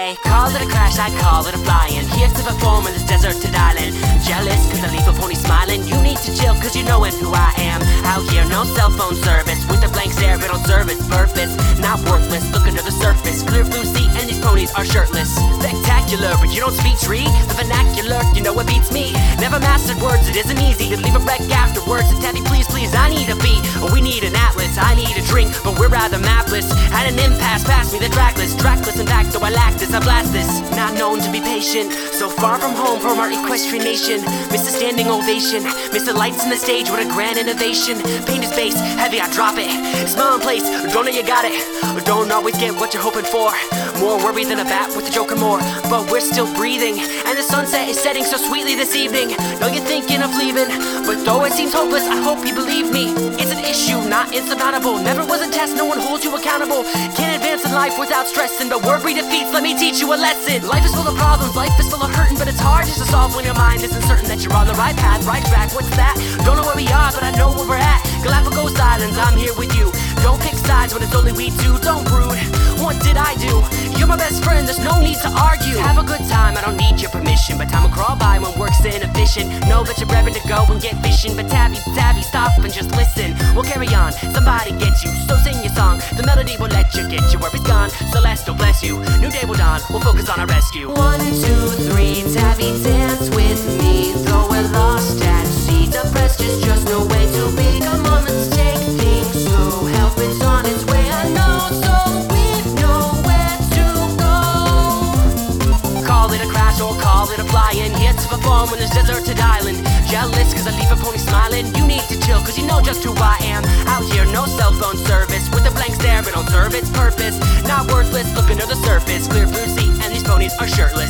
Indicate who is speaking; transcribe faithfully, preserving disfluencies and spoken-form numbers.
Speaker 1: say, call it a crash, I call it a flying. Here to perform in this deserted island. Jealous cause I leave a pony smiling. You need to chill cause you knowin' who I am. Out here, no cell phone service. With a blank stare, it don't serve its purpose. Not worthless, look under the surface. Clear blue sea and these ponies are shirtless. Spectacular, but you don't speak tree. The vernacular, you know what beats me. Never mastered words, it isn't easy to leave a wreck afterwards. So Tabby, please, please, I need a beat. We need an atlas, I need a drink, but we're rather mapless. Had an impasse, pass me the trackless. Trackless, in fact, though I lack this, I blast this. Not known to be patient, so far from home from our equestrian nation. Miss a standing ovation, miss the lights on the stage, what a grand innovation. Paint is bass, heavy, I drop it. Smile in place, don't know you got it. Don't always get what you're hoping for. More worry than a bat with a joker more. But we're still breathing, and the sunset is setting so sweetly this evening. Know you're thinking of leaving, but though it seems hopeless, I hope you believe me. It's an issue, not insurmountable. Never was a test, no one holds you accountable. Can't advance in life without stressing, but worry defeats, let me teach you a lesson. Life is full of problems, life is full of hurting, but it's hard just to solve when your mind isn't certain that you're on the right path, right track. What's that? Don't know where we are, but I know where we're at. Galapagos Islands, I'm here with you. Don't pick sides when it's only we two. Don't brood, what did I do? You're my best friend, there's no need to argue. Have a good time, I don't need your permission, but time will crawl by when work's inefficient. Know that you're raring to go and get fishing, but Tabby, Tabby, stop and just listen. We'll carry on, somebody get you, so sing your song. The melody will let you get you where it's gone. Celeste will bless you, new day will dawn, we'll focus on our rescue. One, two, three, Tabby, dance with me. Though we're lost at sea, depressed is just no way to be. Come on, let's take things slow, help it's on its way, I know, so we know where to go. Call it a crash or call it a flying. Here to perform on this deserted island. Jealous cause I leave a pony smiling. You need to chill cause you know just who I am. Out here, no cell phone service. With a blank stare, it don't serve its purpose. Not worthless, look under the surface. Clear blue sea and these ponies are shirtless.